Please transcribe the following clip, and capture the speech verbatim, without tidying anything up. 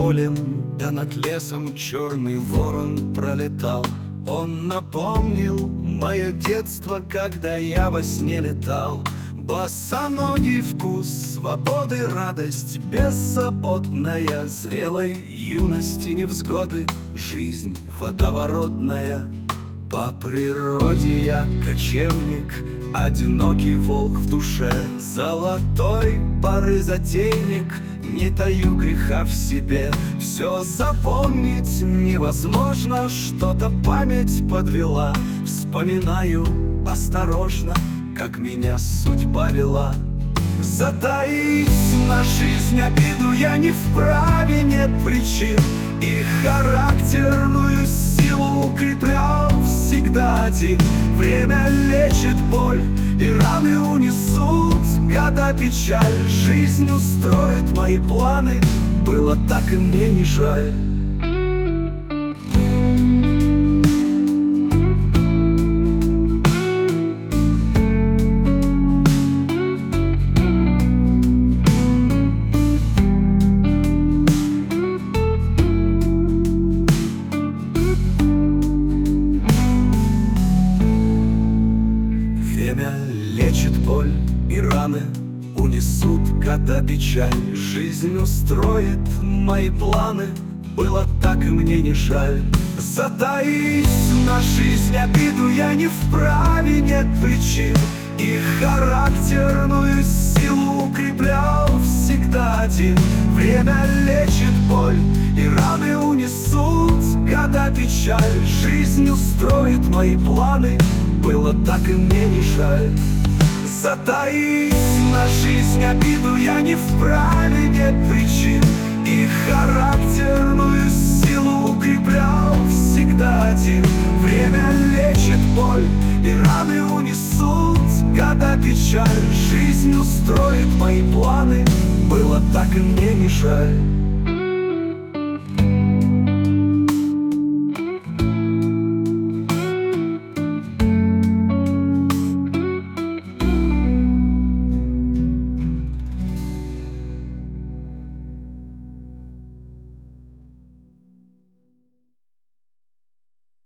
полем, да над лесом черный ворон пролетал. Он напомнил мое детство, когда я во сне летал. Босоногий вкус свободы, радость беззаботная, зрелой юности невзгоды, жизнь водоворотная. По природе я кочевник, одинокий волк в душе, золотой поры затейник, не таю греха в себе. Все запомнить невозможно, что-то память подвела. Вспоминаю осторожно, как меня судьба вела. Затаить на жизнь обиду я не вправе, нет причин. И характерную силу укреплял всегда один. Время лечит боль, и раны унесут года печаль. Жизнь устроит мои планы, было так и мне не жаль. Время лечит боль, и раны унесут года печаль. Жизнь устроит мои планы, было так и мне не жаль. Затаить на жизнь обиду я не вправе, нет причин. И характерную силу укреплял всегда один. Время лечит боль, и раны унесут года печаль. Жизнь устроит мои планы, было так и мне не жаль. Затаить на жизнь обиду я не вправе, нет причин. И характерную силу укреплял всегда один. Время лечит боль, и раны унесут года печаль. Жизнь устроит мои планы, было так и мне не жаль.